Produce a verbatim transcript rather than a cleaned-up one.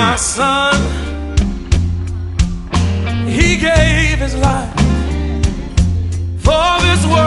my son. He gave his life for this world.